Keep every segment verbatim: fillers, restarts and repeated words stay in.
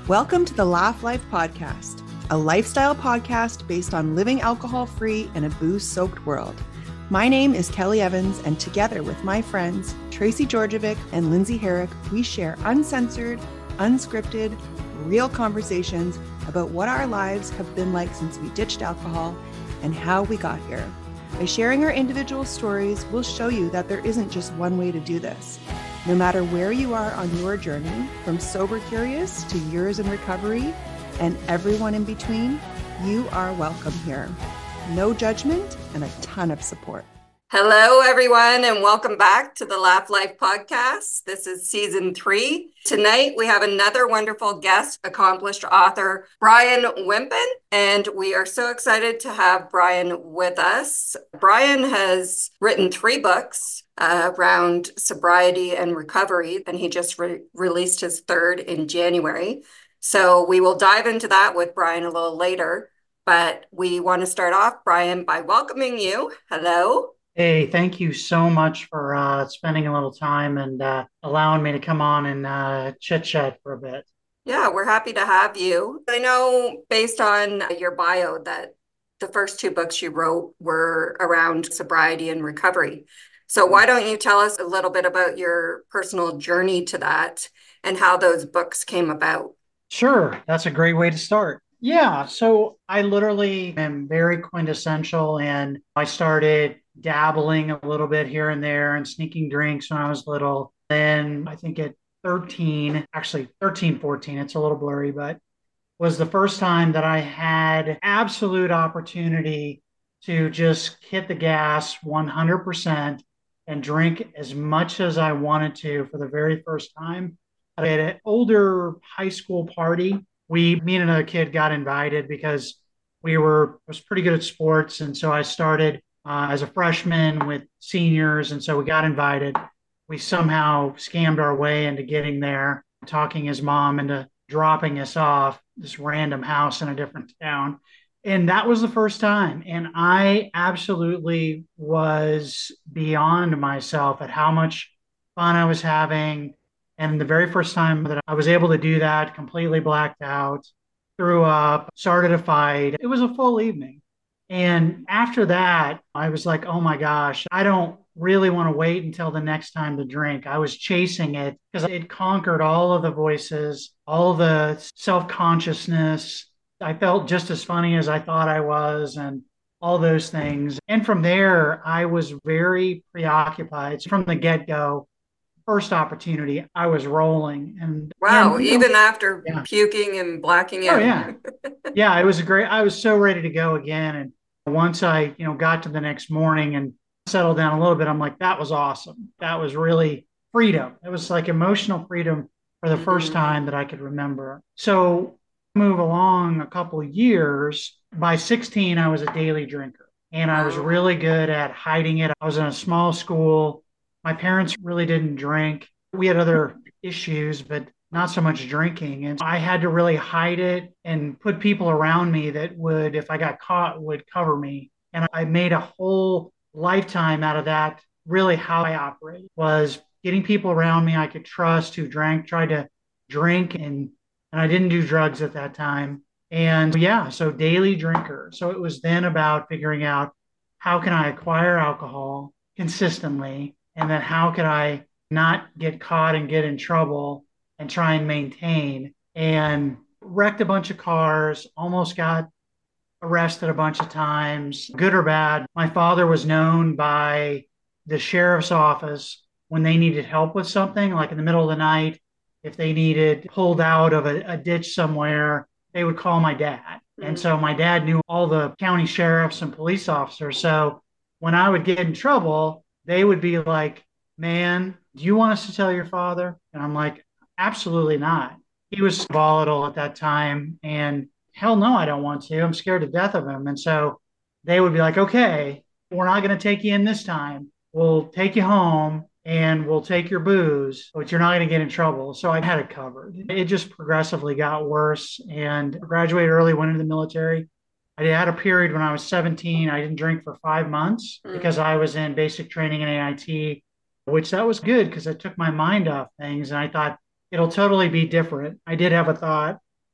Welcome to the Laugh Life Podcast, a lifestyle podcast based on living alcohol-free in a booze-soaked world. My name is Kelly Evans, and together with my friends, Tracy Georgievic and Lindsay Herrick, we share uncensored, unscripted, real conversations about what our lives have been like since we ditched alcohol and how we got here. By sharing our individual stories, we'll show you that there isn't just one way to do this. No matter where you are on your journey, from sober curious to years in recovery and everyone in between, you are welcome here. No judgment and a ton of support. Hello, everyone, and welcome back to the Laugh Life Podcast. This is season three. Tonight, we have another wonderful guest, accomplished author, Brian Wimpin, and we are so excited to have Brian with us. Brian has written three books uh, around sobriety and recovery, and he just re- released his third in January. So we will dive into that with Brian a little later, but we want to start off, Brian, by welcoming you. Hello. Hey, thank you so much for uh, spending a little time and uh, allowing me to come on and uh, chit chat for a bit. Yeah, we're happy to have you. I know based on your bio that the first two books you wrote were around sobriety and recovery. So why don't you tell us a little bit about your personal journey to that and how those books came about? Sure, that's a great way to start. Yeah, so I literally am very quintessential, and I started dabbling a little bit here and there and sneaking drinks when I was little. Then I think at thirteen, actually thirteen, fourteen, it's a little blurry, but was the first time that I had absolute opportunity to just hit the gas one hundred percent and drink as much as I wanted to for the very first time. At an older high school party, we, me and another kid got invited because we were, was pretty good at sports. And so I started uh, as a freshman with seniors. And so we got invited. We somehow scammed our way into getting there, talking his mom into dropping us off this random house in a different town. And that was the first time. And I absolutely was beyond myself at how much fun I was having. And the very first time that I was able to do that, completely blacked out, threw up, started a fight. It was a full evening. And after that, I was like, oh my gosh, I don't really want to wait until the next time to drink. I was chasing it because it conquered all of the voices, all the self-consciousness. I felt just as funny as I thought I was, and all those things. And from there, I was very preoccupied from the get-go. First opportunity, I was rolling. And wow, and, even after yeah. puking and blacking out. Oh yeah. Yeah, it was a great, I was so ready to go again. And once I, you know, got to the next morning and settled down a little bit, I'm like, that was awesome. That was really freedom. It was like emotional freedom for the mm-hmm. first time that I could remember. So move along a couple of years. By sixteen, I was a daily drinker, and I was really good at hiding it. I was in a small school. My parents really didn't drink. We had other issues, but not so much drinking. And I had to really hide it and put people around me that would, if I got caught, would cover me. And I made a whole lifetime out of that. Really how I operated was getting people around me I could trust who drank, tried to drink, and, and I didn't do drugs at that time. And yeah, so daily drinker. So it was then about figuring out how can I acquire alcohol consistently, and then how could I not get caught and get in trouble and try and maintain. And wrecked a bunch of cars, almost got arrested a bunch of times, good or bad. My father was known by the sheriff's office when they needed help with something, like in the middle of the night, if they needed pulled out of a, a ditch somewhere, they would call my dad. Mm-hmm. And so my dad knew all the county sheriffs and police officers. So when I would get in trouble, they would be like, man, do you want us to tell your father? And I'm like, absolutely not. He was volatile at that time. And hell no, I don't want to. I'm scared to death of him. And so they would be like, okay, we're not going to take you in this time. We'll take you home and we'll take your booze, but you're not going to get in trouble. So I had it covered. It just progressively got worse, and graduated early, went into the military. I had a period when I was seventeen. I didn't drink for five months mm. because I was in basic training in A I T, which that was good because it took my mind off things. And I thought it'll totally be different. I did have a thought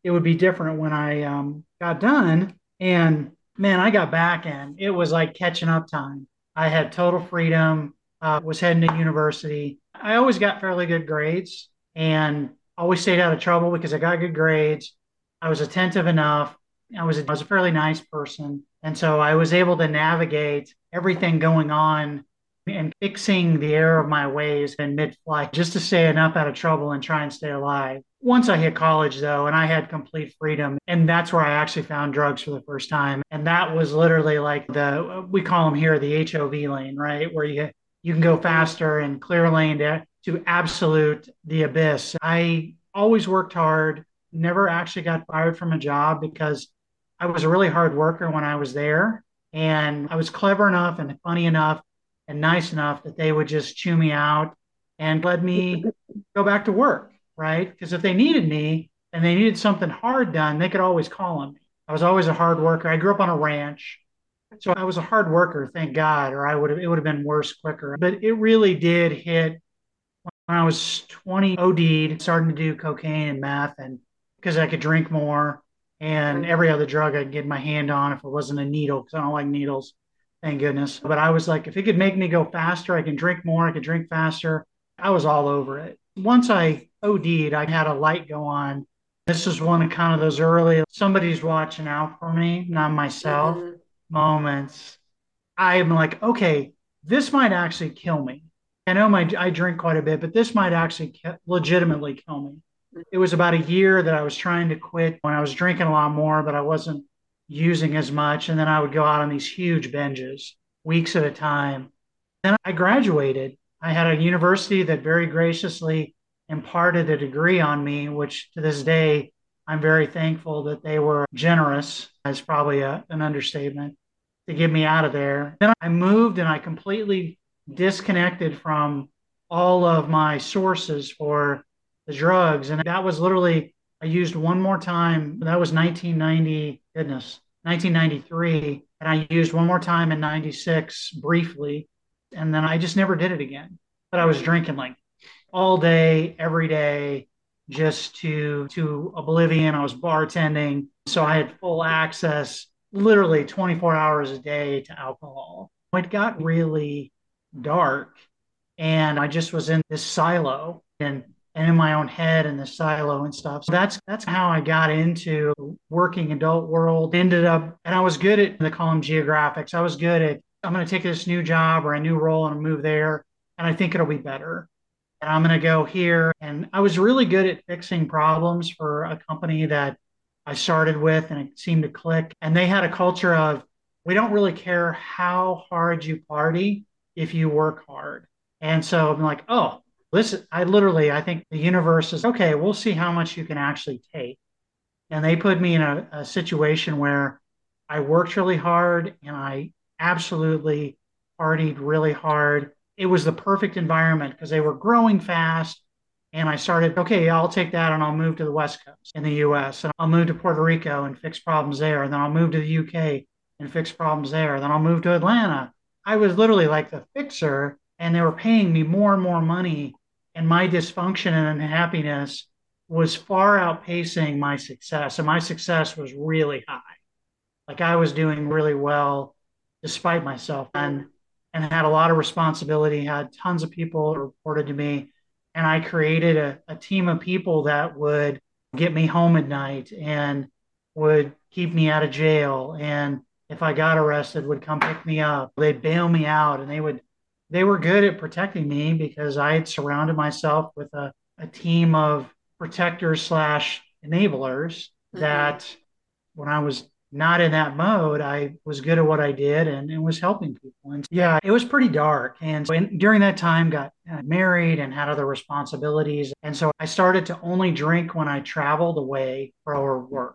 it would be different when I um, got done. And man, I got back and it was like catching up time. I had total freedom, uh, was heading to university. I always got fairly good grades and always stayed out of trouble because I got good grades. I was attentive enough. I was a, I was a fairly nice person. And so I was able to navigate everything going on and fixing the error of my ways in mid-flight just to stay enough out of trouble and try and stay alive. Once I hit college, though, and I had complete freedom, and that's where I actually found drugs for the first time. And that was literally like the, we call them here the H O V lane, right? Where you you can go faster and clear lane to, to absolute the abyss. I always worked hard, never actually got fired from a job because I was a really hard worker when I was there. And I was clever enough and funny enough and nice enough that they would just chew me out and let me go back to work, right? Because if they needed me and they needed something hard done, they could always call on me. I was always a hard worker. I grew up on a ranch. So I was a hard worker, thank God, or I would have, it would have been worse quicker. But it really did hit when I was twenty, O D'd, starting to do cocaine and meth, and because I could drink more and every other drug I could get my hand on if it wasn't a needle, because I don't like needles, thank goodness. But I was like, if it could make me go faster, I can drink more, I could drink faster. I was all over it. Once I O D'd, I had a light go on. This was one of kind of those early, somebody's watching out for me, not myself, mm-hmm. moments. I'm like, okay, this might actually kill me. I know my I drink quite a bit, but this might actually legitimately kill me. It was about a year that I was trying to quit when I was drinking a lot more, but I wasn't using as much. And then I would go out on these huge binges, weeks at a time. Then I graduated. I had a university that very graciously imparted a degree on me, which to this day, I'm very thankful that they were generous. That's probably a, an understatement to get me out of there. Then I moved and I completely disconnected from all of my sources for the drugs. And that was literally, I used one more time. That was nineteen ninety, goodness, nineteen ninety-three. And I used one more time in ninety-six briefly. And then I just never did it again. But I was drinking like all day, every day, just to, to oblivion. I was bartending. So I had full access, literally twenty-four hours a day to alcohol. It got really dark and I just was in this silo and, and in my own head in this silo and stuff. So that's, that's how I got into working adult world. Ended up, and I was good at, they call them geographics. I was good at, I'm going to take this new job or a new role and move there. And I think it'll be better. And I'm going to go here. And I was really good at fixing problems for a company that I started with and it seemed to click. And they had a culture of, we don't really care how hard you party if you work hard. And so I'm like, oh, listen, I literally, I think the universe is, okay, we'll see how much you can actually take. And they put me in a, a situation where I worked really hard and I absolutely partied really hard. It was the perfect environment because they were growing fast. And I started, okay, I'll take that and I'll move to the West Coast in the U S. And I'll move to Puerto Rico and fix problems there. And then I'll move to the U K and fix problems there. And then I'll move to Atlanta. I was literally like the fixer and they were paying me more and more money. And my dysfunction and unhappiness was far outpacing my success. And my success was really high. Like I was doing really well despite myself and, and had a lot of responsibility, had tons of people reported to me. And I created a, a team of people that would get me home at night and would keep me out of jail. And if I got arrested, would come pick me up. They'd bail me out and they would, they were good at protecting me because I had surrounded myself with a, a team of protectors slash enablers mm-hmm. that when I was not in that mode, I was good at what I did and, and was helping people. And yeah, it was pretty dark. And so in, during that time, got married and had other responsibilities. And so I started to only drink when I traveled away for work.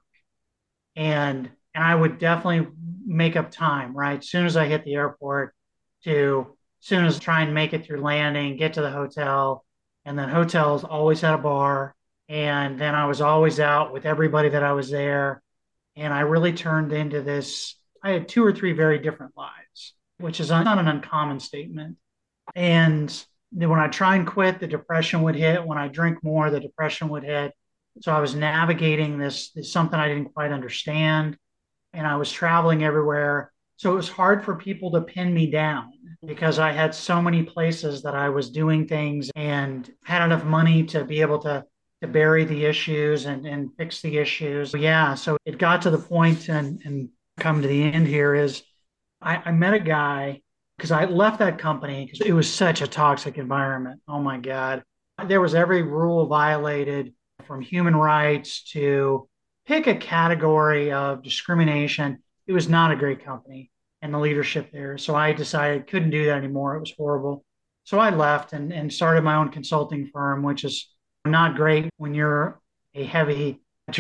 And, and I would definitely make up time, right? As soon as I hit the airport to, as soon as try and make it through landing, get to the hotel. And then hotels always had a bar. And then I was always out with everybody that I was there. And I really turned into this, I had two or three very different lives, which is not an uncommon statement. And then when I try and quit, the depression would hit. When I drink more, the depression would hit. So I was navigating this, this something I didn't quite understand, and I was traveling everywhere. So it was hard for people to pin me down because I had so many places that I was doing things and had enough money to be able to to bury the issues and, and fix the issues. Yeah. So it got to the point and, and come to the end here is I, I met a guy because I left that company because it was such a toxic environment. Oh my God. There was every rule violated from human rights to pick a category of discrimination. It was not a great company and the leadership there. So I decided I couldn't do that anymore. It was horrible. So I left and, and started my own consulting firm, which is not great when you're a heavy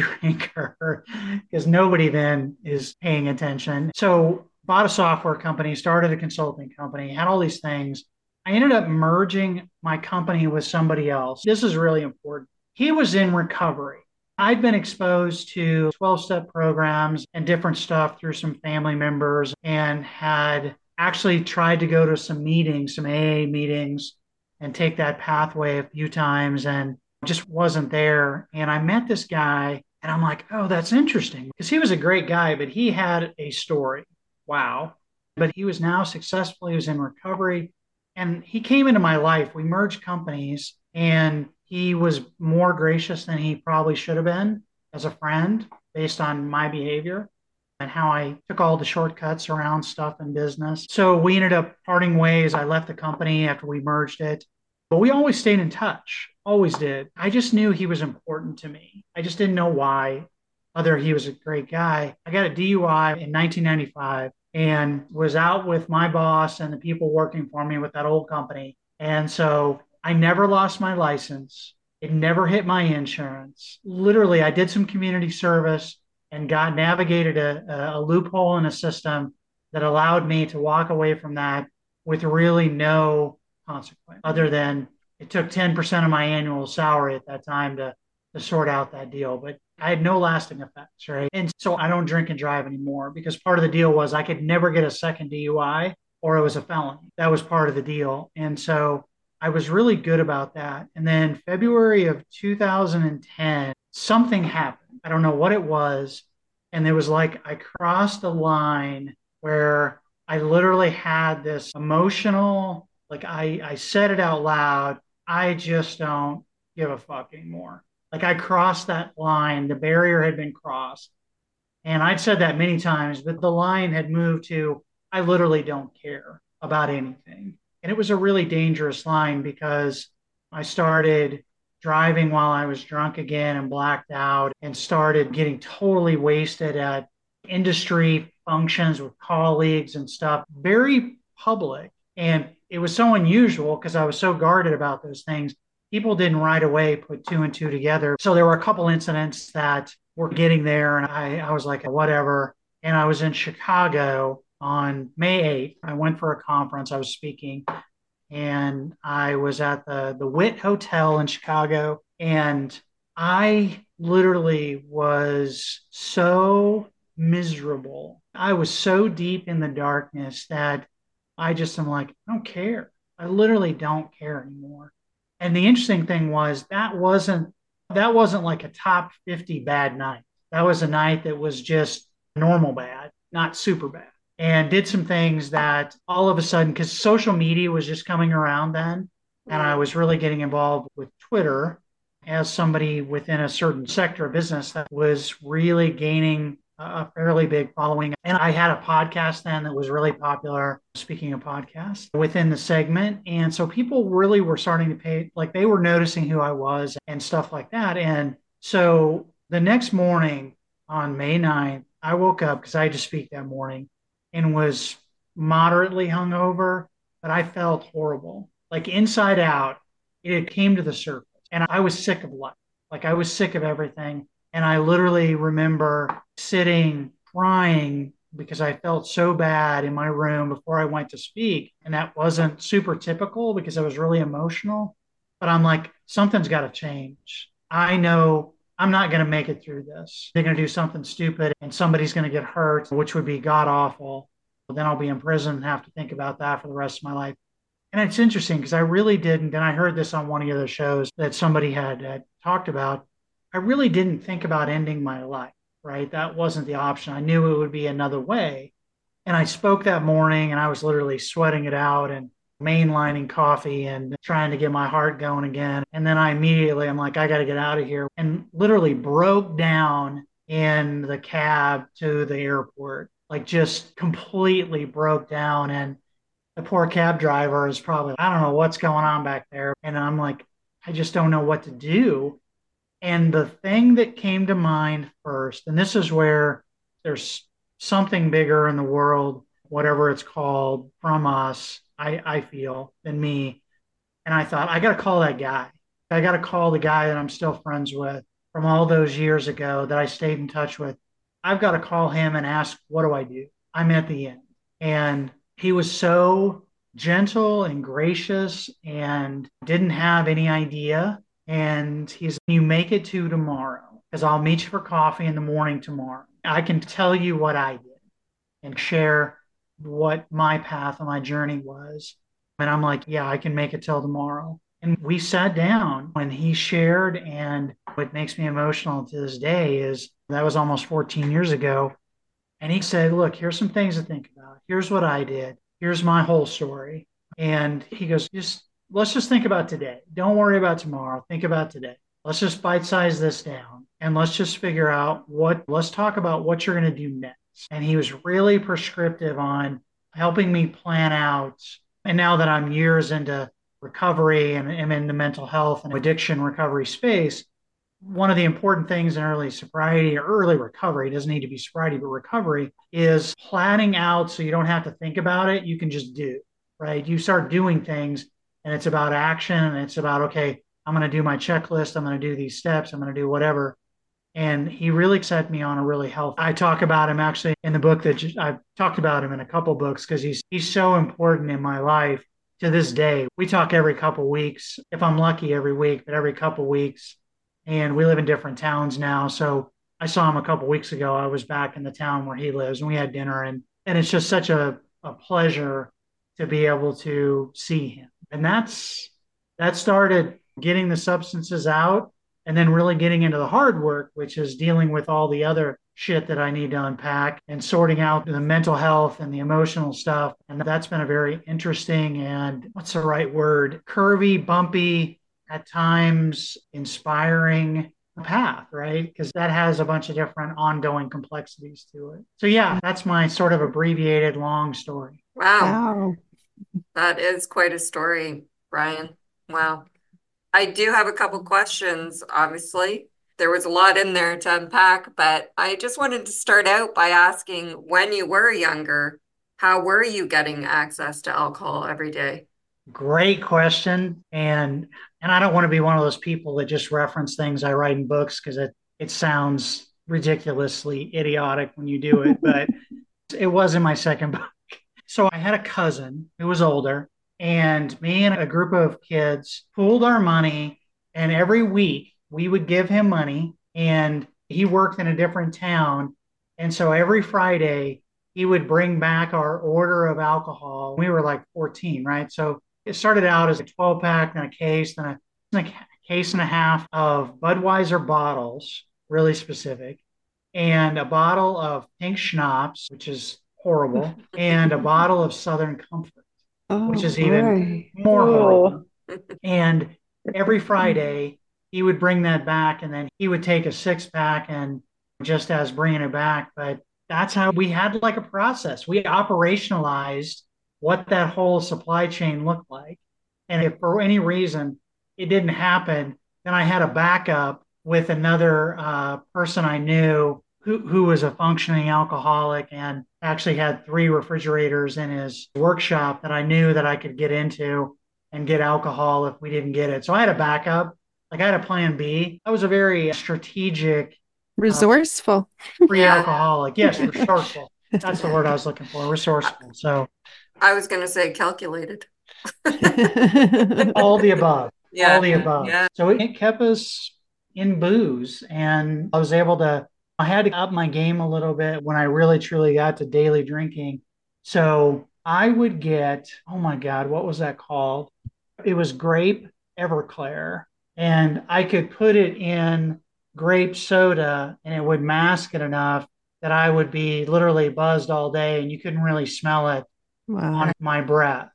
drinker because nobody then is paying attention. So bought a software company, started a consulting company, had all these things. I ended up merging my company with somebody else. This is really important. He was in recovery. I'd been exposed to twelve-step programs and different stuff through some family members and had actually tried to go to some meetings, some A A meetings, and take that pathway a few times and just wasn't there. And I met this guy and I'm like, oh, that's interesting because he was a great guy, but he had a story. Wow. But he was now successful. He was in recovery and he came into my life. We merged companies and he was more gracious than he probably should have been as a friend based on my behavior and how I took all the shortcuts around stuff in business. So we ended up parting ways. I left the company after we merged it, but we always stayed in touch, always did. I just knew he was important to me. I just didn't know why, other he was a great guy. I got a D U I in nineteen ninety-five and was out with my boss and the people working for me with that old company. And so I never lost my license. It never hit my insurance. Literally, I did some community service and got navigated a, a loophole in a system that allowed me to walk away from that with really no consequence, other than it took ten percent of my annual salary at that time to, to sort out that deal. But I had no lasting effects, right? And so I don't drink and drive anymore because part of the deal was I could never get a second D U I or it was a felony. That was part of the deal. And so I was really good about that. And then February of two thousand ten, something happened. I don't know what it was. And it was like I crossed a line where I literally had this emotional, like I, I said it out loud. I just don't give a fuck anymore. Like I crossed that line. The barrier had been crossed. And I'd said that many times, but the line had moved to I literally don't care about anything. And it was a really dangerous line because I started driving while I was drunk again and blacked out and started getting totally wasted at industry functions with colleagues and stuff, very public. And it was so unusual because I was so guarded about those things. People didn't right away put two and two together. So there were a couple incidents that were getting there and I, I was like, whatever. And I was in Chicago on May eighth. I went for a conference. I was speaking and I was at the, the Witt Hotel in Chicago. And I literally was so miserable. I was so deep in the darkness that I just am like, I don't care. I literally don't care anymore. And the interesting thing was that wasn't that wasn't like a top fifty bad night. That was a night that was just normal bad, not super bad. And did some things that all of a sudden, because social media was just coming around then, and I was really getting involved with Twitter as somebody within a certain sector of business that was really gaining a fairly big following. And I had a podcast then that was really popular, speaking of podcasts, within the segment. And so people really were starting to pay, like they were noticing who I was and stuff like that. And so the next morning on May ninth, I woke up because I had to speak that morning and was moderately hungover, but I felt horrible. Like inside out, it came to the surface. And I was sick of life. Like I was sick of everything. And I literally remember sitting crying because I felt so bad in my room before I went to speak. And that wasn't super typical because I was really emotional. But I'm like, something's got to change. I know I'm not going to make it through this. They're going to do something stupid and somebody's going to get hurt, which would be god awful. Then I'll be in prison and have to think about that for the rest of my life. And it's interesting because I really didn't. And I heard this on one of the other shows that somebody had, had talked about. I really didn't think about ending my life, right? That wasn't the option. I knew it would be another way. And I spoke that morning and I was literally sweating it out and mainlining coffee and trying to get my heart going again. And then I immediately, I'm like, I got to get out of here, and literally broke down in the cab to the airport, like just completely broke down. And the poor cab driver is probably, I don't know what's going on back there. And I'm like, I just don't know what to do. And the thing that came to mind first, and this is where there's something bigger in the world, whatever it's called, from us, I, I feel, than me. And I thought, I got to call that guy. I got to call the guy that I'm still friends with from all those years ago that I stayed in touch with. I've got to call him and ask, what do I do? I'm at the end. And he was so gentle and gracious and didn't have any idea. And he's, you make it to tomorrow, because I'll meet you for coffee in the morning tomorrow. I can tell you what I did and share what my path and my journey was. And I'm like, yeah, I can make it till tomorrow. And we sat down and he shared, and what makes me emotional to this day is that was almost fourteen years ago. And he said, look, here's some things to think about. Here's what I did. Here's my whole story. And he goes, just let's just think about today. Don't worry about tomorrow. Think about today. Let's just bite size this down and let's just figure out what, let's talk about what you're going to do next. And he was really prescriptive on helping me plan out. And now that I'm years into recovery and am in the mental health and addiction recovery space, one of the important things in early sobriety or early recovery, it doesn't need to be sobriety, but recovery, is planning out so you don't have to think about it. You can just do, right? You start doing things and it's about action and it's about, okay, I'm going to do my checklist. I'm going to do these steps. I'm going to do whatever. And he really set me on a really healthy. I talk about him actually in the book that just, I've talked about him in a couple books because he's he's so important in my life to this day. We talk every couple weeks, if I'm lucky every week, but every couple weeks. And we live in different towns now. So I saw him a couple weeks ago. I was back in the town where he lives and we had dinner, and and it's just such a, a pleasure to be able to see him. And that's that started getting the substances out and then really getting into the hard work, which is dealing with all the other shit that I need to unpack and sorting out the mental health and the emotional stuff. And that's been a very interesting and, what's the right word, curvy, bumpy, at times inspiring path, right? Because that has a bunch of different ongoing complexities to it. So yeah, that's my sort of abbreviated long story. Wow. Wow. That is quite a story, Brian. Wow. I do have a couple questions, obviously. There was a lot in there to unpack, but I just wanted to start out by asking, when you were younger, how were you getting access to alcohol every day? Great question. And and I don't want to be one of those people that just reference things I write in books because it, it sounds ridiculously idiotic when you do it, but it was in my second book. So I had a cousin who was older, and me and a group of kids pooled our money, and every week we would give him money, and he worked in a different town. And so every Friday he would bring back our order of alcohol. We were like fourteen, right? So it started out as a twelve pack, then a case, then a, then a case and a half of Budweiser bottles, really specific, and a bottle of pink schnapps, which is horrible, and a bottle of Southern Comfort, Oh, which is even boy. more Oh. horrible. And every Friday he would bring that back, and then he would take a six pack and just as bringing it back. But that's how we had like a process. We operationalized what that whole supply chain looked like. And if for any reason it didn't happen, then I had a backup with another uh, person I knew who, who was a functioning alcoholic and actually had three refrigerators in his workshop that I knew that I could get into and get alcohol if we didn't get it. So I had a backup, like I had a plan B. I was a very strategic, Resourceful. pre-alcoholic. Yes, resourceful. That's the word I was looking for, resourceful. So I was going to say calculated. all the above. Yeah. All the above. Yeah. So it kept us in booze, and I was able to, I had to up my game a little bit when I really truly got to daily drinking. So I would get, oh my God, what was that called? It was grape Everclear. And I could put it in grape soda and it would mask it enough that I would be literally buzzed all day and you couldn't really smell it Wow. on my breath.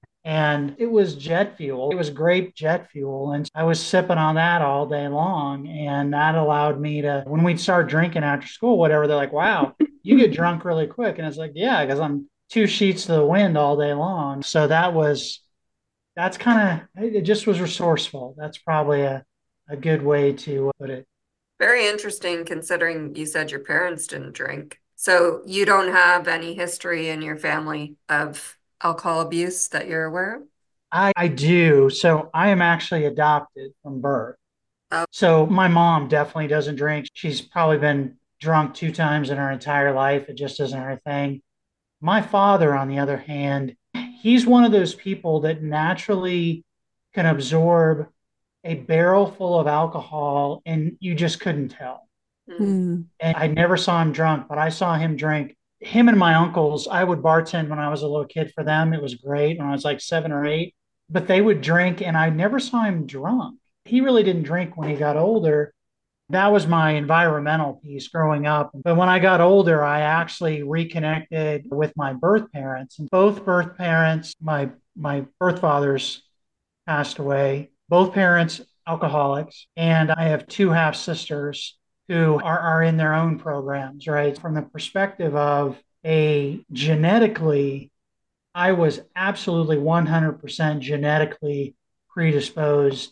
And it was jet fuel. It was grape jet fuel. And I was sipping on that all day long. And that allowed me to, when we'd start drinking after school, whatever, they're like, wow, you get drunk really quick. And it's like, yeah, because I'm two sheets to the wind all day long. So that was, that's kind of, it just was resourceful. That's probably a, a good way to put it. Very interesting considering you said your parents didn't drink. So you don't have any history in your family of alcohol abuse that you're aware of? I, I do. So I am actually adopted from birth. Oh, So my mom definitely doesn't drink. She's probably been drunk two times in her entire life. It just isn't her thing. My father, on the other hand, he's one of those people that naturally can absorb a barrel full of alcohol and you just couldn't tell. mm, Hmm. And I never saw him drunk, but I saw him drink. Him and my uncles, I would bartend when I was a little kid for them. It was great when I was like seven or eight, but they would drink and I never saw him drunk. He really didn't drink when he got older. That was my environmental piece growing up. But when I got older, I actually reconnected with my birth parents. And both birth parents, my my birth fathers passed away. Both parents alcoholics, and I have two half sisters who are, are in their own programs, right? From the perspective of a genetically, I was absolutely one hundred percent genetically predisposed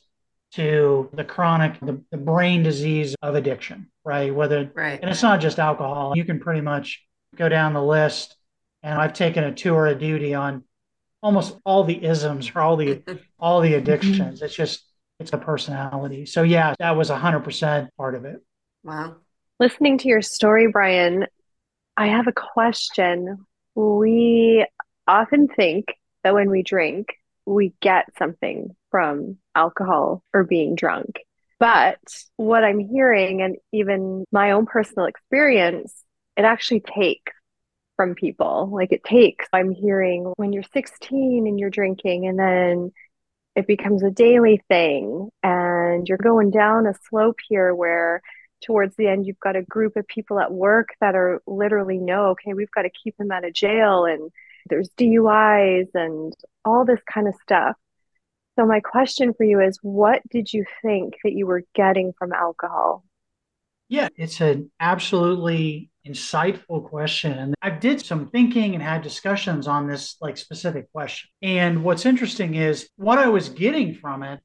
to the chronic, the, the brain disease of addiction, right? Whether, right. and it's not just alcohol, you can pretty much go down the list. And I've taken a tour of duty on almost all the isms or all the all the addictions. It's just it's a personality. So yeah, that was a hundred percent part of it. Wow. Listening to your story, Brian, I have a question. We often think that when we drink, we get something from alcohol or being drunk. But what I'm hearing, and even my own personal experience, it actually takes from people. Like it takes, I'm hearing when you're sixteen and you're drinking, and then it becomes a daily thing, and you're going down a slope here where towards the end you've got a group of people at work that are literally no, okay, we've got to keep him out of jail, and there's D U Is and all this kind of stuff. So my question for you is, what did you think that you were getting from alcohol? Yeah, it's an absolutely insightful question. And I did some thinking and had discussions on this like specific question. And what's interesting is what I was getting from it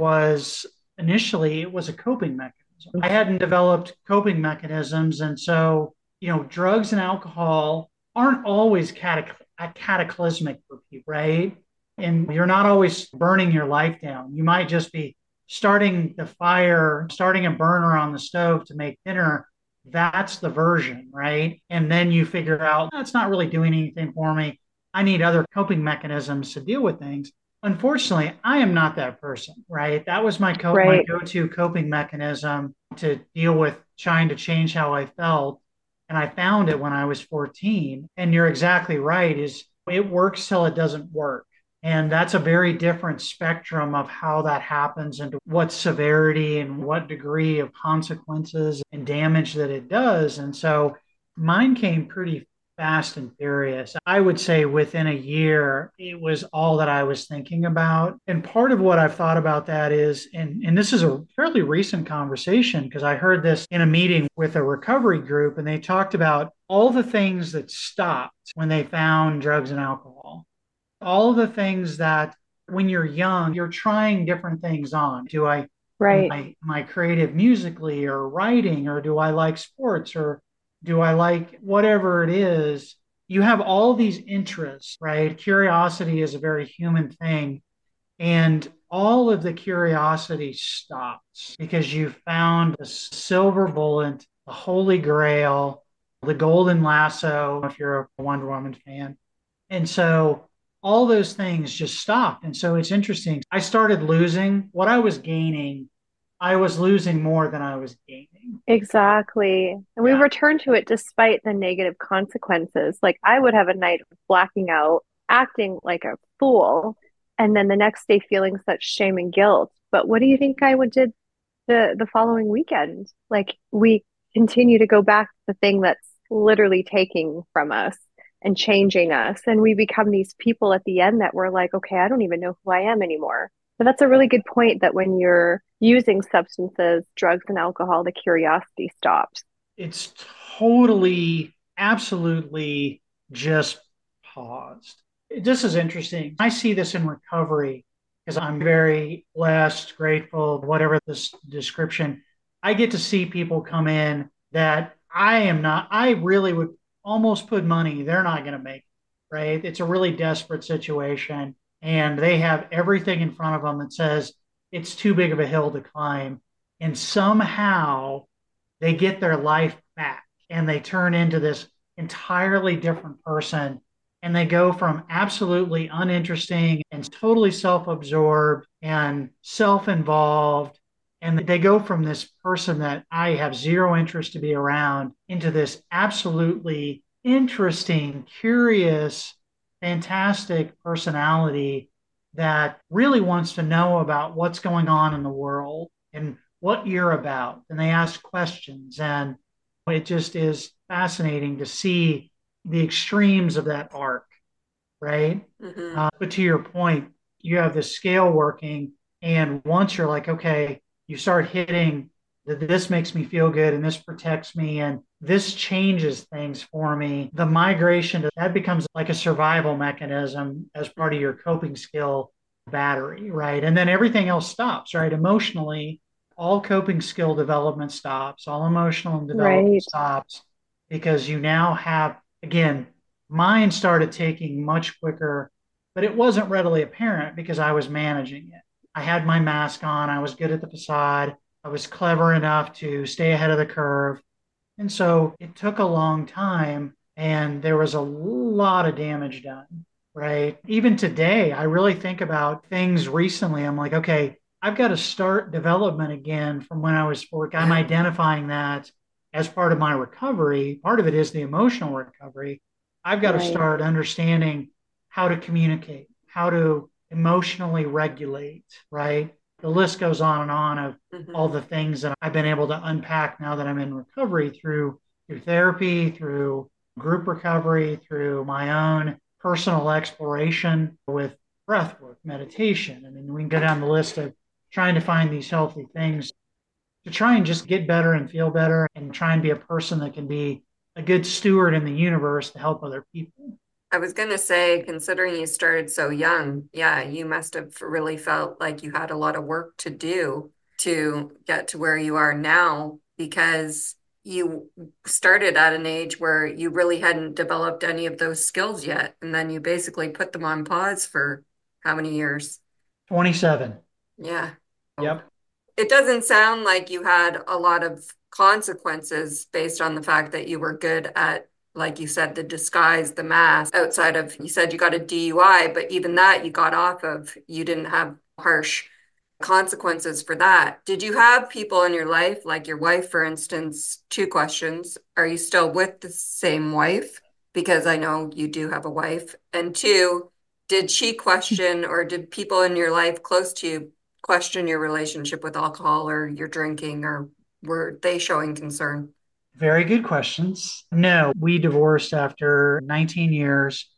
was initially it was a coping mechanism. I hadn't developed coping mechanisms. And so, you know, drugs and alcohol aren't always catac- cataclysmic for people, right? And you're not always burning your life down. You might just be starting the fire, starting a burner on the stove to make dinner. That's the version, right? And then you figure out that's not really doing anything for me. I need other coping mechanisms to deal with things. Unfortunately, I am not that person, right? That was my co- my Right. go-to coping mechanism to deal with trying to change how I felt. And I found it when I was fourteen. And you're exactly right, is it works till it doesn't work. And that's a very different spectrum of how that happens and what severity and what degree of consequences and damage that it does. And so mine came pretty fast and furious. I would say within a year, it was all that I was thinking about. And part of what I've thought about that is, and, and this is a fairly recent conversation because I heard this in a meeting with a recovery group, and they talked about all the things that stopped when they found drugs and alcohol. All of the things that when you're young, you're trying different things on. Do I, am Right. I, am I creative musically or writing, or do I like sports, or do I like whatever it is? You have all these interests, right? Curiosity is a very human thing. And all of the curiosity stops because you found the silver bullet, the holy grail, the golden lasso, if you're a Wonder Woman fan. And so all those things just stopped. And so it's interesting. I started losing what I was gaining. I was losing more than I was gaining. Exactly. And we Yeah. return to it despite the negative consequences. Like I would have a night of blacking out, acting like a fool, and then the next day feeling such shame and guilt. But what do you think I would did the the following weekend. Like we continue to go back to the thing that's literally taking from us and changing us. And we become these people at the end that we're like, okay, I don't even know who I am anymore. But that's a really good point that when you're using substances, drugs, and alcohol, the curiosity stops. It's totally, absolutely just paused. This is interesting. I see this in recovery because I'm very blessed, grateful, whatever this description. I get to see people come in that I am not, I really would almost put money, they're not going to make it, right? It's a really desperate situation. And they have everything in front of them that says it's too big of a hill to climb. And somehow they get their life back and they turn into this entirely different person. And they go from absolutely uninteresting and totally self absorbed and self involved. And they go from this person that I have zero interest to be around into this absolutely interesting, curious, fantastic personality that really wants to know about what's going on in the world and what you're about. And they ask questions. And it just is fascinating to see the extremes of that arc, right? Mm-hmm. Uh, but to your point, you have the scale working. And once you're like, okay, you start hitting that this makes me feel good and this protects me and this changes things for me. The migration to that becomes like a survival mechanism as part of your coping skill battery, right? And then everything else stops, right? Emotionally, all coping skill development stops, all emotional development right. stops because you now have, again, mine started taking much quicker, but it wasn't readily apparent because I was managing it. I had my mask on. I was good at the facade. I was clever enough to stay ahead of the curve. And so it took a long time and there was a lot of damage done, right? Even today, I really think about things recently. I'm like, okay, I've got to start development again from when I was four. I'm identifying that as part of my recovery. Part of it is the emotional recovery. I've got right. to start understanding how to communicate, how to emotionally regulate, right? The list goes on and on of mm-hmm. all the things that I've been able to unpack now that I'm in recovery through, through therapy, through group recovery, through my own personal exploration with breath work, meditation. I mean, we can go down the list of trying to find these healthy things to try and just get better and feel better and try and be a person that can be a good steward in the universe to help other people. I was going to say, considering you started so young, yeah, you must have really felt like you had a lot of work to do to get to where you are now because you started at an age where you really hadn't developed any of those skills yet. And then you basically put them on pause for how many years? twenty-seven. Yeah. Yep. It doesn't sound like you had a lot of consequences based on the fact that you were good at, like you said, the disguise, the mask, outside of, you said you got a D U I, but even that you got off of, you didn't have harsh consequences for that. Did you have people in your life, like your wife, for instance? Two questions. Are you still with the same wife? Because I know you do have a wife. And two, did she question or did people in your life close to you question your relationship with alcohol or your drinking, or were they showing concern? Very good questions. No, we divorced after nineteen years,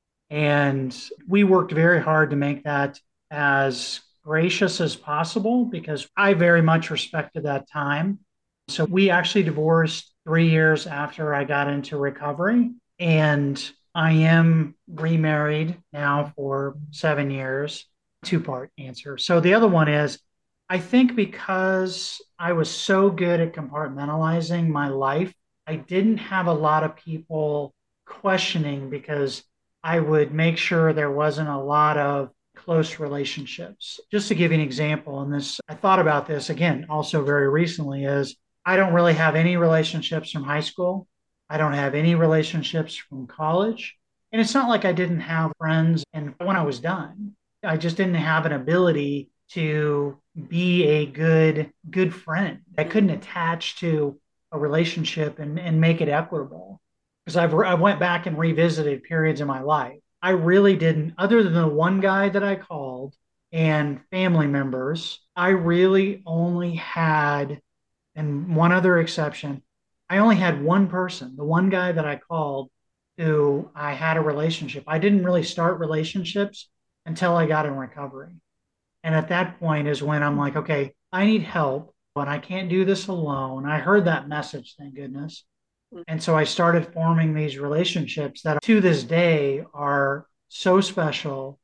and we worked very hard to make that as gracious as possible because I very much respected that time. So we actually divorced three years after I got into recovery, and I am remarried now for seven years. Two-part answer. So the other one is, I think because I was so good at compartmentalizing my life, I didn't have a lot of people questioning because I would make sure there wasn't a lot of close relationships. Just to give you an example, and this, I thought about this again, also very recently, is I don't really have any relationships from high school. I don't have any relationships from college. And it's not like I didn't have friends and when I was done. I just didn't have an ability to be a good, good friend. I couldn't attach to a relationship and, and make it equitable because I've, I went back and revisited periods in my life. I really didn't, other than the one guy that I called and family members, I really only had, and one other exception, I only had one person, the one guy that I called who I had a relationship. I didn't really start relationships until I got in recovery. And at that point is when I'm like, okay, I need help, but I can't do this alone. I heard that message, thank goodness. And so I started forming these relationships that to this day are so special.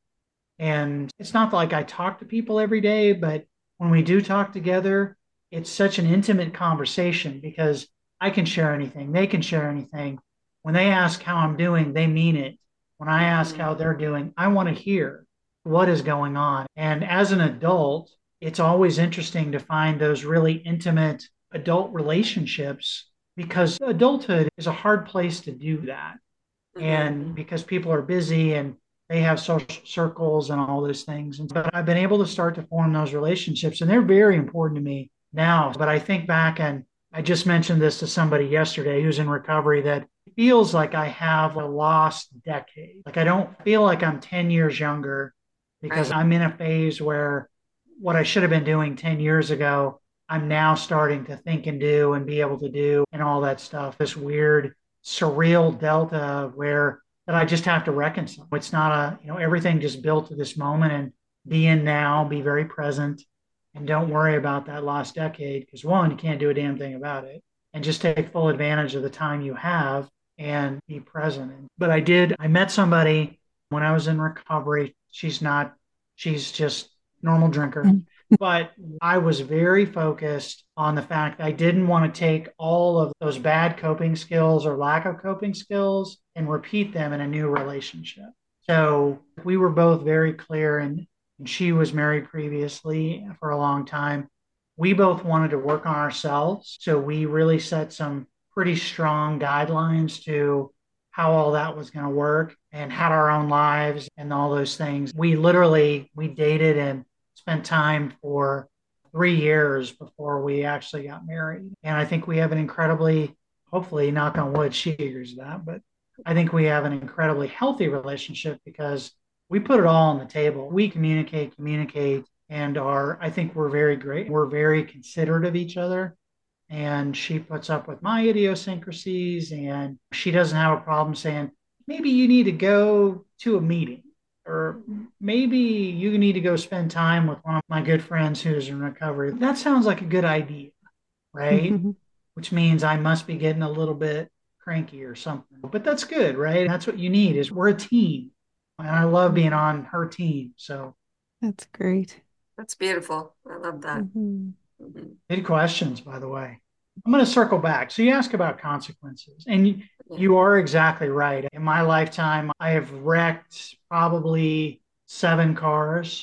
And it's not like I talk to people every day, but when we do talk together, it's such an intimate conversation because I can share anything. They can share anything. When they ask how I'm doing, they mean it. When I ask how they're doing, I want to hear what is going on. And as an adult, it's always interesting to find those really intimate adult relationships because adulthood is a hard place to do that. Mm-hmm. And because people are busy and they have social circles and all those things. And, but I've been able to start to form those relationships, and they're very important to me now. But I think back, and I just mentioned this to somebody yesterday who's in recovery, that it feels like I have a lost decade. Like I don't feel like I'm ten years younger because right. I'm in a phase where what I should have been doing ten years ago, I'm now starting to think and do and be able to do and all that stuff. This weird, surreal delta where that I just have to reconcile. It's not a, you know, everything just built to this moment and be in now, be very present, and don't worry about that lost decade because one, you can't do a damn thing about it, and just take full advantage of the time you have and be present. But I did, I met somebody when I was in recovery. She's not, she's just normal drinker. Mm-hmm. But I was very focused on the fact that I didn't want to take all of those bad coping skills or lack of coping skills and repeat them in a new relationship. So we were both very clear, and, and she was married previously for a long time. We both wanted to work on ourselves. So we really set some pretty strong guidelines to how all that was going to work and had our own lives and all those things. We literally, we dated and spent time for three years before we actually got married. And I think we have an incredibly, hopefully, knock on wood, she figures that, but I think we have an incredibly healthy relationship because we put it all on the table. We communicate, communicate, and are, I think we're very great. We're very considerate of each other. And she puts up with my idiosyncrasies, and she doesn't have a problem saying, maybe you need to go to a meeting. Or maybe you need to go spend time with one of my good friends who's in recovery. That sounds like a good idea, right? Mm-hmm. Which means I must be getting a little bit cranky or something. But that's good, right? That's what you need is we're a team. And I love being on her team. So that's great. That's beautiful. I love that. Mm-hmm. Mm-hmm. Good questions, by the way. I'm going to circle back. So you ask about consequences, and you, you are exactly right. In my lifetime, I have wrecked probably seven cars.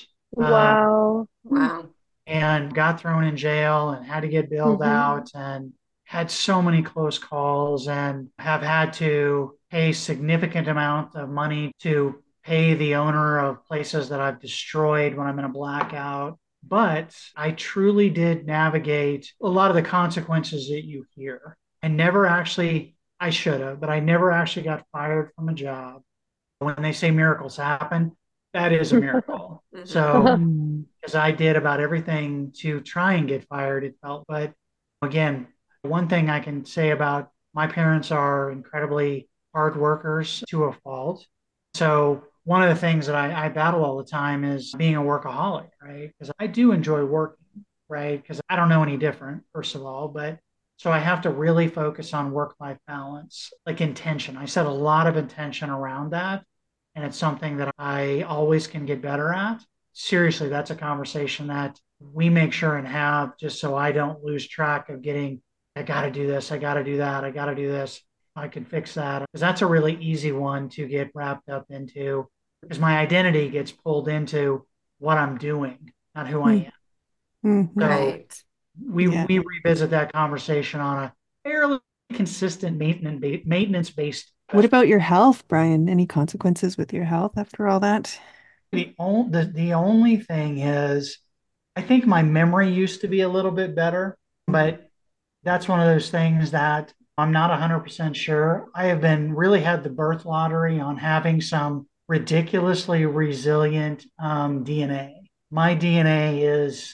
Wow. Um, wow. And got thrown in jail and had to get bailed mm-hmm. out and had so many close calls and have had to pay significant amount of money to pay the owner of places that I've destroyed when I'm in a blackout. But I truly did navigate a lot of the consequences that you hear. I never actually, I should have, but I never actually got fired from a job. When they say miracles happen, that is a miracle. So, because I did about everything to try and get fired, it felt. But again, one thing I can say about my parents are incredibly hard workers to a fault. So, one of the things that I, I battle all the time is being a workaholic, right? Because I do enjoy working, right? Because I don't know any different, first of all. But so I have to really focus on work-life balance, like intention. I set a lot of intention around that. And it's something that I always can get better at. Seriously, that's a conversation that we make sure and have just so I don't lose track of getting, I got to do this, I got to do that, I got to do this. I can fix that. Because that's a really easy one to get wrapped up into. Because my identity gets pulled into what I'm doing, not who I am. Mm-hmm. So right. we yeah. we revisit that conversation on a fairly consistent maintenance maintenance based. What about your health, Brian? Any consequences with your health after all that? The only the, the only thing is, I think my memory used to be a little bit better, but that's one of those things that I'm not one hundred percent sure. I have been really had the birth lottery on having some ridiculously resilient um, D N A. My D N A is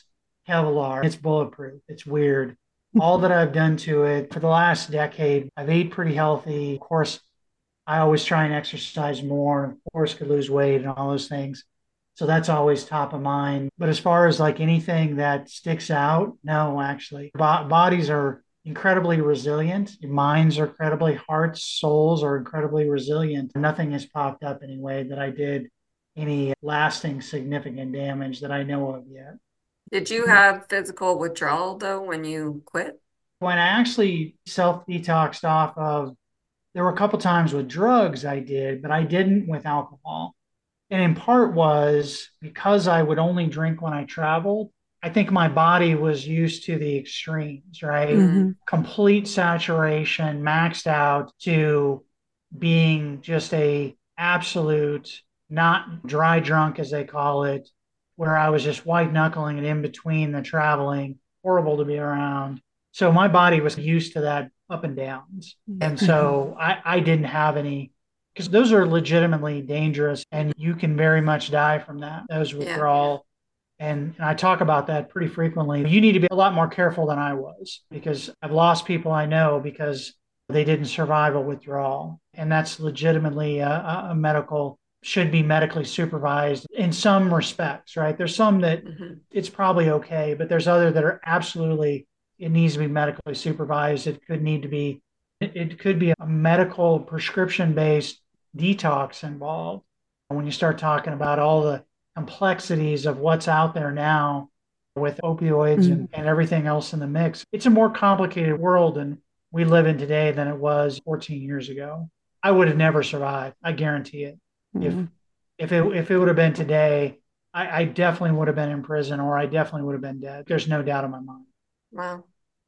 Kevlar. It's bulletproof. It's weird. All that I've done to it for the last decade, I've ate pretty healthy. Of course, I always try and exercise more, and of course, could lose weight and all those things. So that's always top of mind. But as far as like anything that sticks out, no, actually, Bo- bodies are incredibly resilient. Minds are incredibly, hearts, souls are incredibly resilient. Nothing has popped up anyway that I did any lasting significant damage that I know of yet. Did you have physical withdrawal though when you quit? When I actually self detoxed off of, there were a couple times with drugs I did, but I didn't with alcohol. And in part was because I would only drink when I traveled. I think my body was used to the extremes, right? Mm-hmm. Complete saturation, maxed out, to being just a absolute, not dry drunk as they call it, where I was just white knuckling it in between the traveling, horrible to be around. So my body was used to that up and downs. And so I, I didn't have any, because those are legitimately dangerous and you can very much die from that, those withdrawal. Yeah. And, and I talk about that pretty frequently. You need to be a lot more careful than I was, because I've lost people I know because they didn't survive a withdrawal. And that's legitimately a, a medical, should be medically supervised in some respects, right? There's some that mm-hmm. it's probably okay, but there's other that are absolutely, it needs to be medically supervised. It could need to be, it, it could be a medical prescription-based detox involved. When you start talking about all the complexities of what's out there now with opioids mm. and, and everything else in the mix, it's a more complicated world than we live in today than it was fourteen years ago. I would have never survived. I guarantee it. Mm. If, if it, if it would have been today, I, I definitely would have been in prison, or I definitely would have been dead. There's no doubt in my mind. Wow.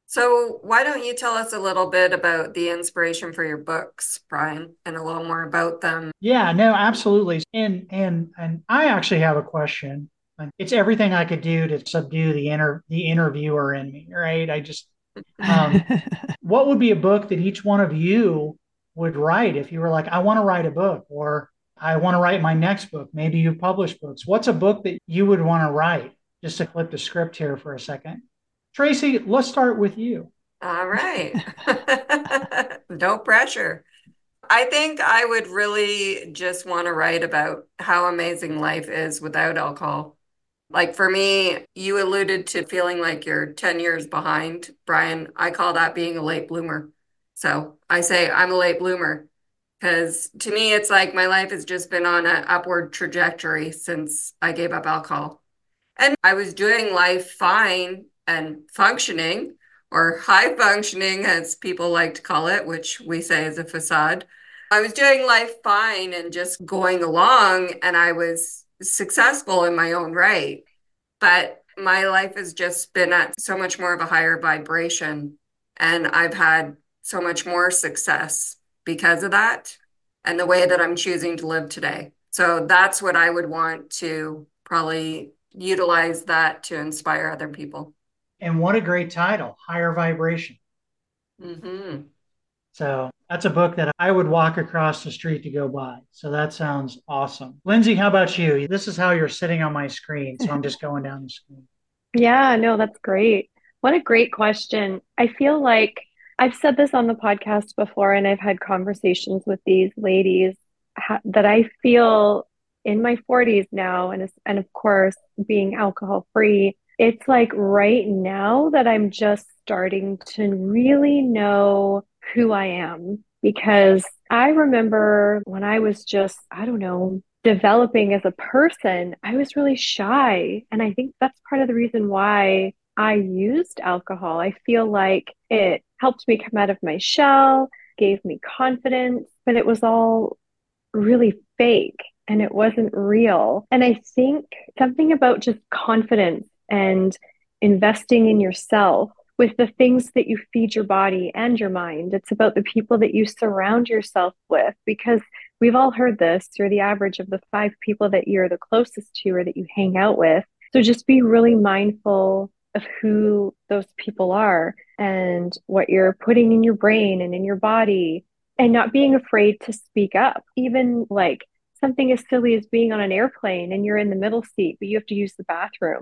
So why don't you tell us a little bit about the inspiration for your books, Brian, and a little more about them? Yeah, no, absolutely. And and and I actually have a question. It's everything I could do to subdue the inter the interviewer in me, right? I just um, what would be a book that each one of you would write if you were like, I want to write a book, or I want to write my next book. Maybe you publish books. What's a book that you would want to write? Just to flip the script here for a second. Tracy, let's start with you. All right. No pressure. I think I would really just want to write about how amazing life is without alcohol. Like for me, you alluded to feeling like you're ten years behind, Brian. I call that being a late bloomer. So I say I'm a late bloomer because to me, it's like my life has just been on an upward trajectory since I gave up alcohol. And I was doing life fine and functioning, or high functioning, as people like to call it, which we say is a facade. I was doing life fine and just going along, and I was successful in my own right. But my life has just been at so much more of a higher vibration, and I've had so much more success because of that and the way that I'm choosing to live today. So that's what I would want to probably utilize that to inspire other people. And what a great title, Higher Vibration. Mm-hmm. So that's a book that I would walk across the street to go buy. So that sounds awesome. Lindsay, how about you? This is how you're sitting on my screen. So I'm just going down the screen. Yeah, no, that's great. What a great question. I feel like I've said this on the podcast before, and I've had conversations with these ladies that I feel in my forties now, and, and of course, being alcohol free, it's like right now that I'm just starting to really know who I am. Because I remember when I was just, I don't know, developing as a person, I was really shy. And I think that's part of the reason why I used alcohol. I feel like it helped me come out of my shell, gave me confidence, but it was all really fake and it wasn't real. And I think something about just confidence and investing in yourself with the things that you feed your body and your mind. It's about the people that you surround yourself with, because we've all heard this, through the average of the five people that you're the closest to or that you hang out with. So just be really mindful of who those people are and what you're putting in your brain and in your body, and not being afraid to speak up. Even like something as silly as being on an airplane and you're in the middle seat, but you have to use the bathroom.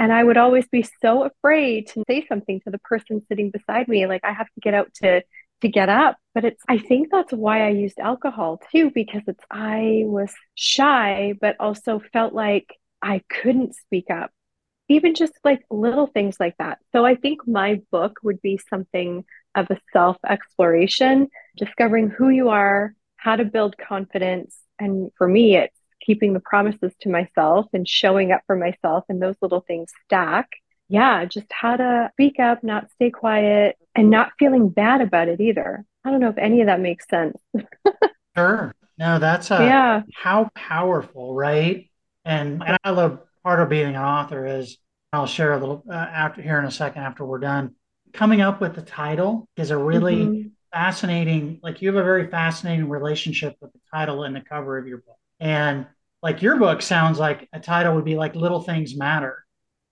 And I would always be so afraid to say something to the person sitting beside me. Like I have to get out to to get up. But it's I think that's why I used alcohol too, because it's I was shy, but also felt like I couldn't speak up. Even just like little things like that. So I think my book would be something of a self exploration, discovering who you are, how to build confidence. And for me, it's keeping the promises to myself and showing up for myself, and those little things stack. Yeah, just how to speak up, not stay quiet, and not feeling bad about it either. I don't know if any of that makes sense. Sure. No, that's a Yeah. how powerful, right? And, and I love part of being an author is I'll share a little uh, after here in a second after we're done. Coming up with the title is a really Mm-hmm. fascinating, like you have a very fascinating relationship with the title and the cover of your book. And like your book sounds like a title would be like Little Things Matter.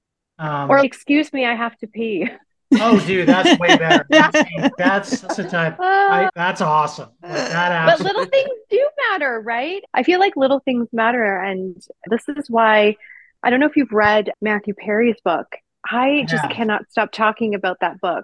Or Um, excuse me, I have to pee. oh, dude, that's way better. That's that's, that's a type. I Uh, that's awesome. Like that But little absolutely. things do matter, right? I feel like little things matter. And this is why I don't know if you've read Matthew Perry's book. I just Yeah, cannot stop talking about that book.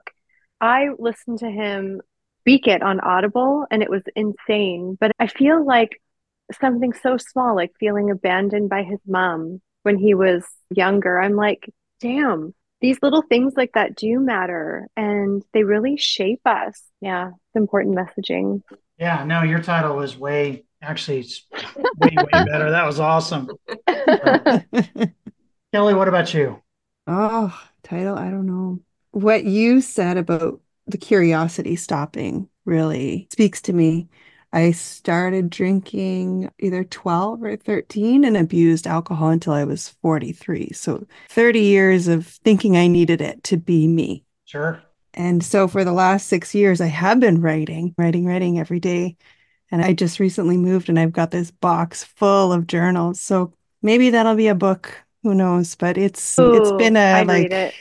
I listened to him speak it on Audible and it was insane. But I feel like something so small, like feeling abandoned by his mom when he was younger. I'm like, damn, these little things like that do matter and they really shape us. Yeah, it's important messaging. yeah. No, your title was way actually it's way way better. That was awesome. So, Kelly, what about you? Oh, title, I don't know. What you said about the curiosity stopping really speaks to me. I started drinking either twelve or thirteen and abused alcohol until I was forty-three. So thirty years of thinking I needed it to be me. Sure. And so for the last six years, I have been writing, writing, writing every day. And I just recently moved and I've got this box full of journals. So maybe that'll be a book. Who knows? But it's it's been Ooh, a I'd read like it.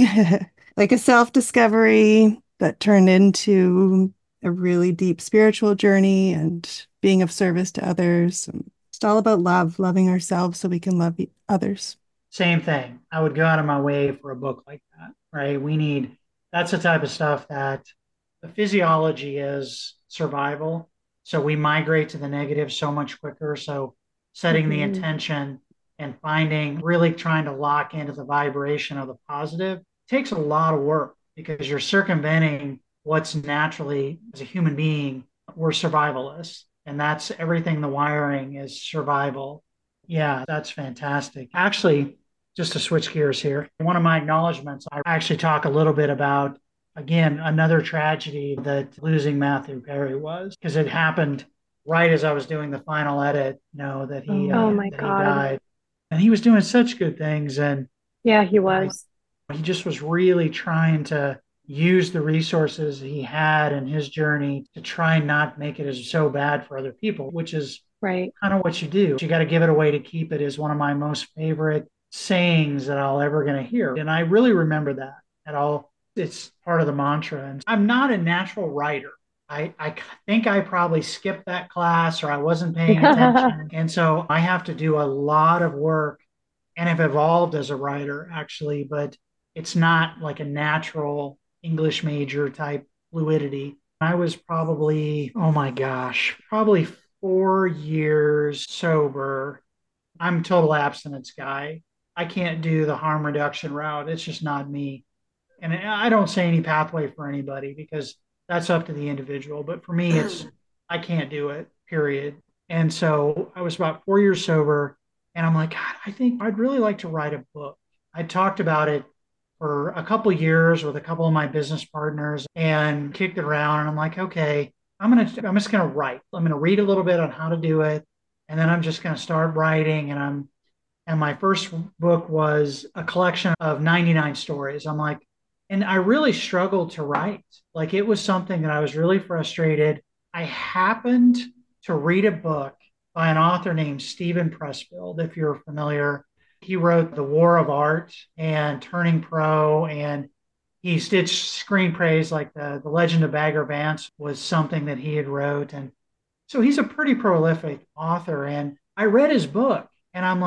like a self-discovery that turned into a really deep spiritual journey and being of service to others. And it's all about love, loving ourselves so we can love e- others. Same thing. I would go out of my way for a book like that, right? We need that's the type of stuff that the physiology is survival. So we migrate to the negative so much quicker. So setting the Hmm. intention and finding really trying to lock into the vibration of the positive takes a lot of work because you're circumventing what's naturally as a human being, we're survivalists. And that's everything the wiring is survival. Yeah, that's fantastic. Actually, just to switch gears here, one of my acknowledgments, I actually talk a little bit about, again, another tragedy that losing Matthew Perry was, because it happened right as I was doing the final edit, you know, that he Oh Oh uh, yeah. my that he God. died, and he was doing such good things, and Yeah, he uh, was. he just was really trying to use the resources he had in his journey to try and not make it as so bad for other people, which is Right. kind of what you do. You got to give it away to keep it is one of my most favorite sayings that I'll ever going to hear. And I really remember that at all. It's part of the mantra. And I'm not a natural writer. I, I think I probably skipped that class or I wasn't paying attention. And so I have to do a lot of work and have evolved as a writer actually, but it's not like a natural English major type fluidity. I was probably, oh my gosh, probably four years sober. I'm a total abstinence guy. I can't do the harm reduction route. It's just not me. And I don't say any pathway for anybody because that's up to the individual. But for me, it's I can't do it, period. And so I was about four years sober. And I'm like, God, I think I'd really like to write a book. I talked about it for a couple of years with a couple of my business partners and kicked it around. And I'm like, okay, I'm gonna I'm just gonna write. I'm gonna read a little bit on how to do it, and then I'm just gonna start writing. And I'm and my first book was a collection of ninety-nine stories. I'm like, and I really struggled to write. Like it was something that I was really frustrated. I happened to read a book by an author named Stephen Pressfield, if you're familiar. He wrote The War of Art and Turning Pro, and he did screenplays like the, the Legend of Bagger Vance was something that he had wrote. And so he's a pretty prolific author. And I read his book and I'm like,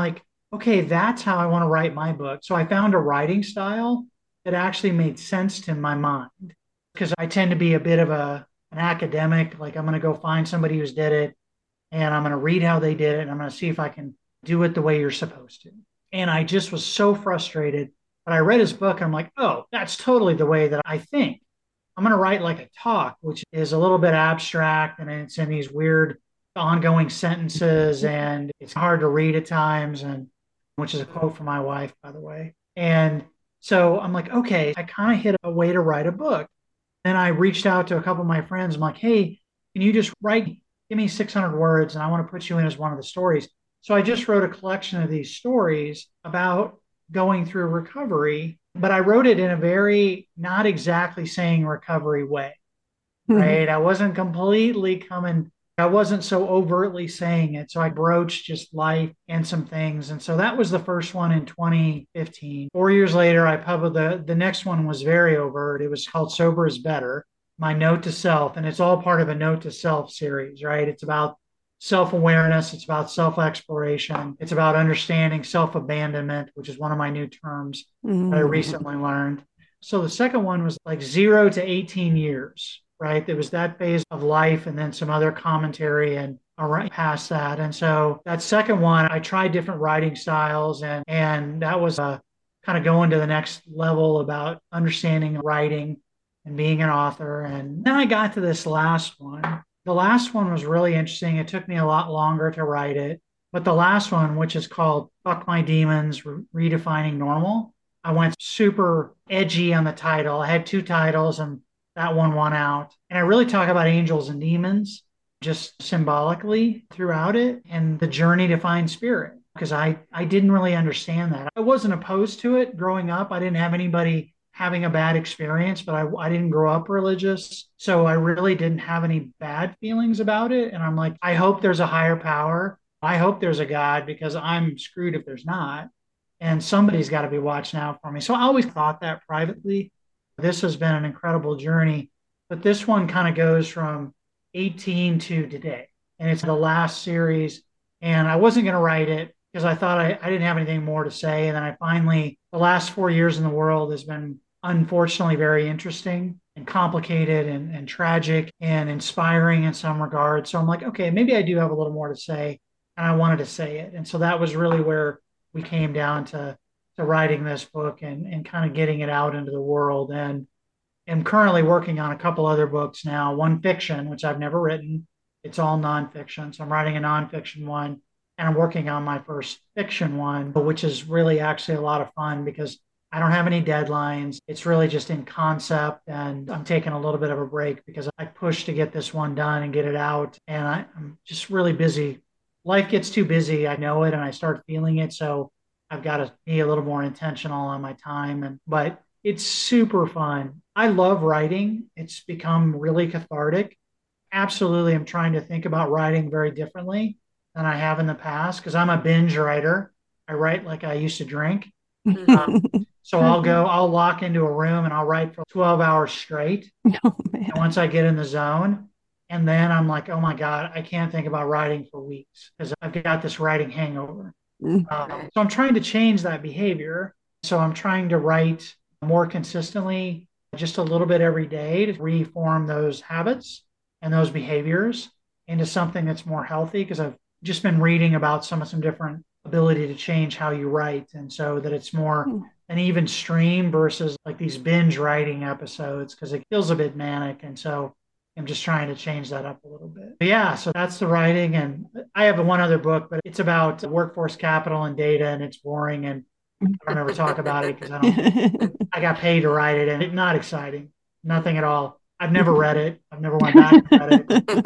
okay, that's how I want to write my book. So I found a writing style that actually made sense to my mind because I tend to be a bit of a an academic. Like I'm going to go find somebody who's did it and I'm going to read how they did it and I'm going to see if I can do it the way you're supposed to. And I just was so frustrated. But I read his book and I'm like, oh, that's totally the way that I think. I'm going to write like a talk, which is a little bit abstract and it's in these weird ongoing sentences and it's hard to read at times, and which is a quote from my wife, by the way. And so I'm like, okay, I kind of hit a way to write a book. Then I reached out to a couple of my friends. I'm like, hey, can you just write, give me six hundred words and I want to put you in as one of the stories. So I just wrote a collection of these stories about going through recovery, but I wrote it in a very not exactly saying recovery way, right? I wasn't completely coming, I wasn't so overtly saying it. So I broached just life and some things. And so that was the first one in twenty fifteen. Four years later, I published the, the next one was very overt. It was called Sober is Better, my note to self. And it's all part of a note to self series, right? It's about self-awareness. It's about self-exploration. It's about understanding self-abandonment, which is one of my new terms mm. that I recently learned. So the second one was like zero to eighteen years, right? There was that phase of life and then some other commentary and around past that. And so that second one, I tried different writing styles and, and that was a kind of going to the next level about understanding writing and being an author. And then I got to this last one. The last one was really interesting. It took me a lot longer to write it. But the last one, which is called Fuck My Demons, Re- Redefining Normal, I went super edgy on the title. I had two titles and that one won out. And I really talk about angels and demons just symbolically throughout it and the journey to find spirit, because I, I didn't really understand that. I wasn't opposed to it growing up. I didn't have anybody having a bad experience, but I, I didn't grow up religious. So I really didn't have any bad feelings about it. And I'm like, I hope there's a higher power. I hope there's a God because I'm screwed if there's not. And somebody's got to be watching out for me. So I always thought that privately. This has been an incredible journey, but this one kind of goes from eighteen to today. And it's the last series. And I wasn't going to write it because I thought I, I didn't have anything more to say. And then I finally, the last four years in the world has been unfortunately very interesting and complicated and, and tragic and inspiring in some regards. So I'm like, okay, maybe I do have a little more to say. And I wanted to say it. And so that was really where we came down to, to writing this book and, and kind of getting it out into the world. And I'm currently working on a couple other books now, one fiction, which I've never written. It's all nonfiction. So I'm writing a nonfiction one. And I'm working on my first fiction one, which is really actually a lot of fun because I don't have any deadlines. It's really just in concept. And I'm taking a little bit of a break because I pushed to get this one done and get it out. And I, I'm just really busy. Life gets too busy. I know it and I start feeling it. So I've got to be a little more intentional on my time. And but it's super fun. I love writing. It's become really cathartic. Absolutely. I'm trying to think about writing very differently than I have in the past because I'm a binge writer. I write like I used to drink. Um, so I'll go, I'll lock into a room and I'll write for twelve hours straight. Oh, man. And once I get in the zone, and then I'm like, oh my God, I can't think about writing for weeks because I've got this writing hangover. Mm-hmm. Um, so I'm trying to change that behavior. So I'm trying to write more consistently, just a little bit every day to reform those habits and those behaviors into something that's more healthy because I've just been reading about some of some different ability to change how you write. And so that it's more mm. an even stream versus like these binge writing episodes because it feels a bit manic. And so I'm just trying to change that up a little bit. But yeah, so that's the writing. And I have one other book, but it's about workforce capital and data, and it's boring. And I don't ever talk about it because I don't, I got paid to write it and it's not exciting, nothing at all. I've never read it. I've never went back and read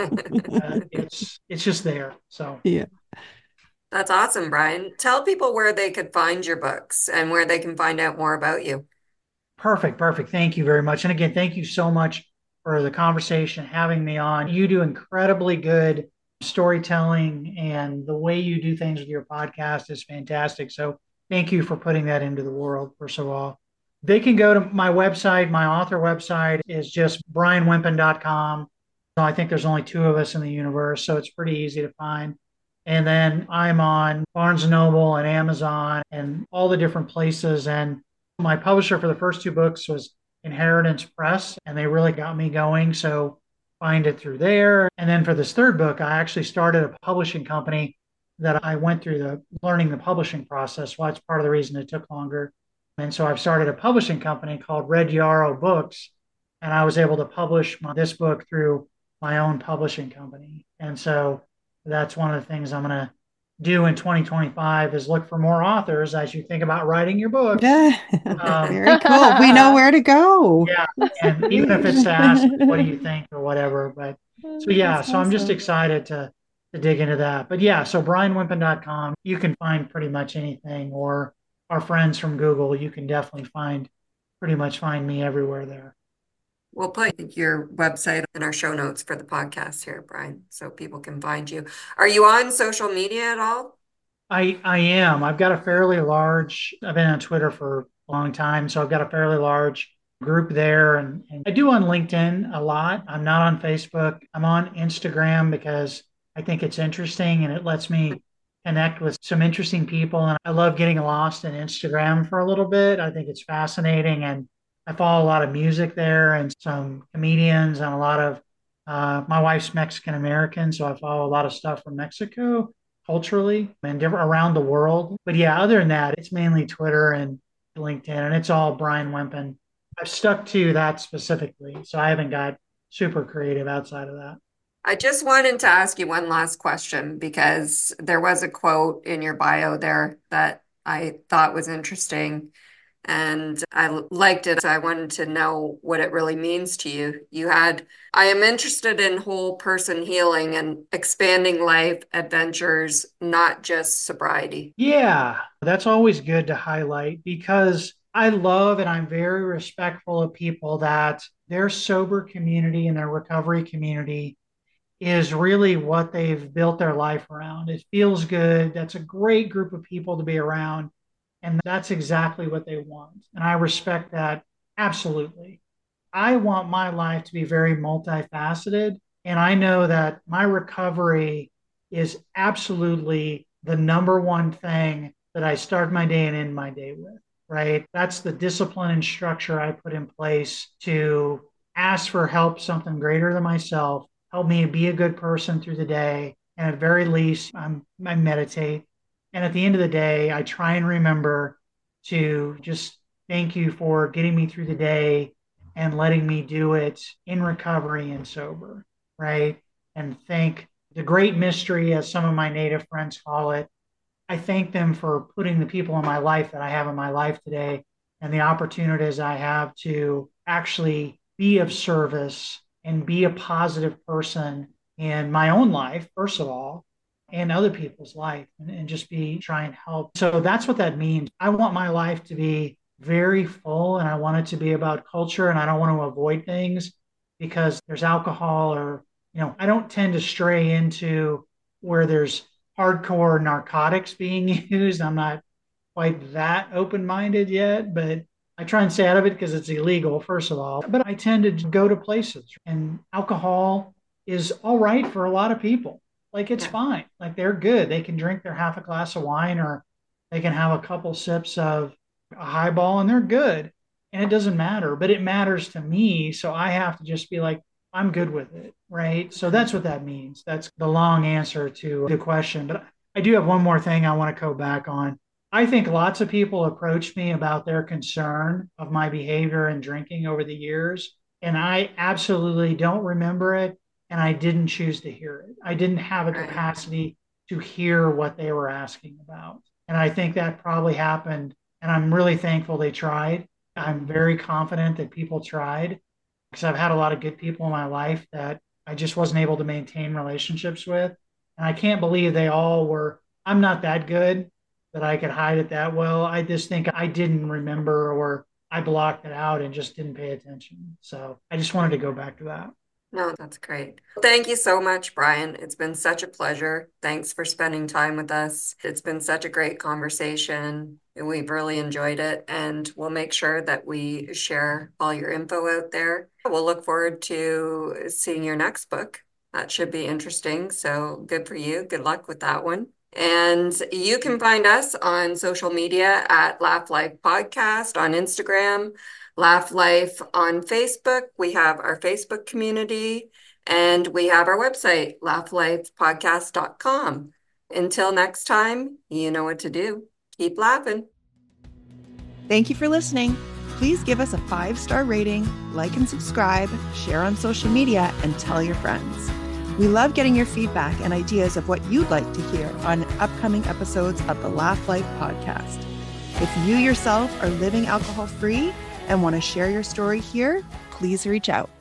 it. Uh, it's, it's just there. So yeah. That's awesome, Brian. Tell people where they could find your books and where they can find out more about you. Perfect. Perfect. Thank you very much. And again, thank you so much for the conversation, having me on. You do incredibly good storytelling and the way you do things with your podcast is fantastic. So thank you for putting that into the world, first of all. They can go to my website. My author website is just brian wimpen dot com. So I think there's only two of us in the universe, so it's pretty easy to find. And then I'm on Barnes and Noble and Amazon and all the different places. And my publisher for the first two books was Inheritance Press, and they really got me going. So find it through there. And then for this third book, I actually started a publishing company that I went through the learning the publishing process. Well, that's part of the reason it took longer. And so I've started a publishing company called Red Yarrow Books, and I was able to publish my, this book through my own publishing company. And so that's one of the things I'm going to do in twenty twenty-five is look for more authors as you think about writing your books. Yeah. Um, Very cool. We know where to go. yeah. And even if it's to ask, what do you think or whatever. But so, yeah, That's so I'm just awesome. excited to, to dig into that. But yeah, so brian wimpen dot com, you can find pretty much anything, or our friends from Google, you can definitely find pretty much find me everywhere there. We'll put your website in our show notes for the podcast here, Brian, so people can find you. Are you on social media at all? I I am. I've got a fairly large, I've been on Twitter for a long time, so I've got a fairly large group there. And, and I do on LinkedIn a lot. I'm not on Facebook. I'm on Instagram because I think it's interesting and it lets me connect with some interesting people. And I love getting lost in Instagram for a little bit. I think it's fascinating. And I follow a lot of music there and some comedians and a lot of, uh, my wife's Mexican American, so I follow a lot of stuff from Mexico culturally and different around the world. But yeah, other than that, it's mainly Twitter and LinkedIn, and it's all Brian Wimpen. I've stuck to that specifically, so I haven't got super creative outside of that. I just wanted to ask you one last question because there was a quote in your bio there that I thought was interesting and I liked it. So I wanted to know what it really means to you. You had, I am interested in whole person healing and expanding life adventures, not just sobriety. Yeah, that's always good to highlight because I love and I'm very respectful of people that their sober community and their recovery community is really what they've built their life around. It feels good. That's a great group of people to be around. And that's exactly what they want. And I respect that absolutely. I want my life to be very multifaceted. And I know that my recovery is absolutely the number one thing that I start my day and end my day with, right? That's the discipline and structure I put in place to ask for help, something greater than myself, help me be a good person through the day. And at very least, I'm, I meditate. And at the end of the day, I try and remember to just thank you for getting me through the day and letting me do it in recovery and sober, right? And thank the great mystery, as some of my native friends call it. I thank them for putting the people in my life that I have in my life today and the opportunities I have to actually be of service and be a positive person in my own life, first of all, and other people's life, and, and just be try and help. So that's what that means. I want my life to be very full and I want it to be about culture, and I don't want to avoid things because there's alcohol, or, you know, I don't tend to stray into where there's hardcore narcotics being used. I'm not quite that open-minded yet, but I try and stay out of it because it's illegal, first of all. But I tend to go to places, and alcohol is all right for a lot of people. Like, it's Yeah. fine. Like, they're good. They can drink their half a glass of wine, or they can have a couple sips of a highball, and they're good. And it doesn't matter, but it matters to me. So I have to just be like, I'm good with it. Right. So that's what that means. That's the long answer to the question. But I do have one more thing I want to go back on. I think lots of people approach me about their concern of my behavior and drinking over the years, and I absolutely don't remember it, and I didn't choose to hear it. I didn't have a Right. capacity to hear what they were asking about. And I think that probably happened, and I'm really thankful they tried. I'm very confident that people tried because I've had a lot of good people in my life that I just wasn't able to maintain relationships with. And I can't believe they all were, I'm not that good that I could hide it that well. I just think I didn't remember, or I blocked it out and just didn't pay attention. So I just wanted to go back to that. No, that's great. Thank you so much, Brian. It's been such a pleasure. Thanks for spending time with us. It's been such a great conversation. We've really enjoyed it, and we'll make sure that we share all your info out there. We'll look forward to seeing your next book. That should be interesting. So good for you. Good luck with that one. And you can find us on social media at Laugh Life Podcast on Instagram, Laugh Life on Facebook. We have our Facebook community and we have our website, laugh life podcast dot com. Until next time, you know what to do. Keep laughing. Thank you for listening. Please give us a five-star rating, like and subscribe, share on social media, and tell your friends. We love getting your feedback and ideas of what you'd like to hear on upcoming episodes of the Laugh Life podcast. If you yourself are living alcohol-free and want to share your story here, please reach out.